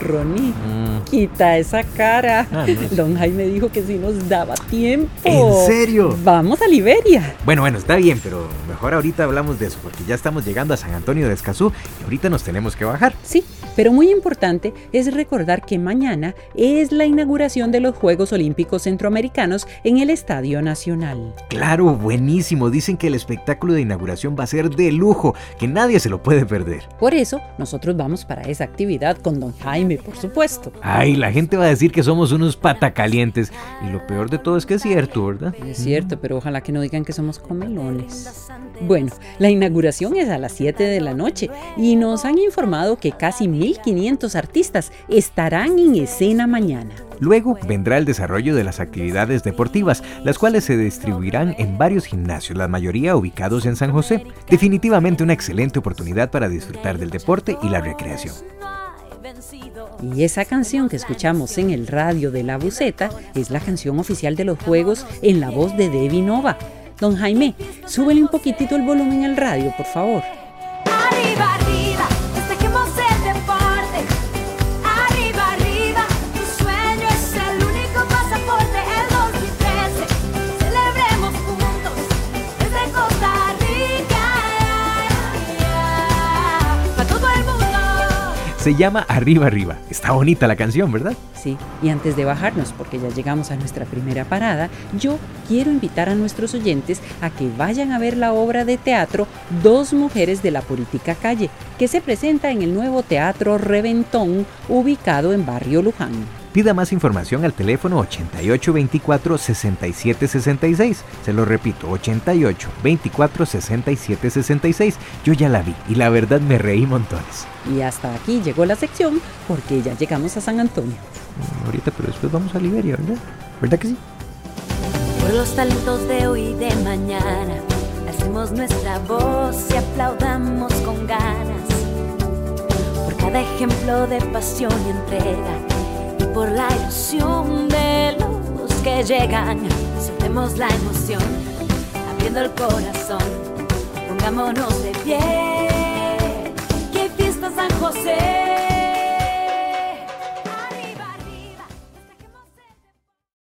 Ronnie, quita esa cara. No. Don Jaime dijo que sí nos daba tiempo. ¿En serio? Vamos a Liberia. Bueno, está bien, pero mejor ahorita hablamos de eso, porque ya estamos llegando a San Antonio de Escazú y ahorita nos tenemos que bajar. Sí, pero muy importante es recordar que mañana es la inauguración de los Juegos Olímpicos Centroamericanos en el Estadio Nacional. Claro, buenísimo. Dicen que el espectáculo de inauguración va a ser de lujo, que nadie se lo puede perder. Por eso, nosotros vamos para esa actividad con don Jaime, por supuesto. Ay, la gente va a decir que somos unos patacalientes. Y lo peor de todo es que es cierto, ¿verdad? Es cierto, pero ojalá que no digan que somos comelones. Bueno, la inauguración es a las 7 de la noche y nos han informado que casi 1,500 artistas estarán en escena mañana. Luego vendrá el desarrollo de las actividades deportivas, las cuales se distribuirán en varios gimnasios, la mayoría ubicados en San José. Definitivamente una excelente oportunidad para disfrutar del deporte y la recreación. Y esa canción que escuchamos en el radio de La Buceta es la canción oficial de los Juegos en la voz de Debbie Nova. Don Jaime, súbele un poquitito el volumen al radio, por favor. Arriba, arriba, destaquemos el deporte. Arriba, arriba, tu sueño es el único pasaporte. El 2013, celebremos juntos desde Costa Rica. Para todo el mundo. Se llama Arriba Arriba. Está bonita la canción, ¿verdad? Sí, y antes de bajarnos, porque ya llegamos a nuestra primera parada, yo quiero invitar a nuestros oyentes a que vayan a ver la obra de teatro Dos Mujeres de la Purítica Calle, que se presenta en el nuevo Teatro Reventón, ubicado en Barrio Luján. Pida más información al teléfono 8824-6766. Se lo repito, 8824-6766. Yo ya la vi y la verdad me reí montones. Y hasta aquí llegó la sección, porque ya llegamos a San Antonio. Ahorita, pero después vamos a Liberia, ¿verdad? ¿Verdad que sí? Por los talentos de hoy y de mañana, alcemos nuestra voz y aplaudamos con ganas. Por cada ejemplo de pasión y entrega, y por la ilusión de los que llegan, soltemos la emoción, abriendo el corazón, pongámonos de pie. ¡Qué fiesta San José!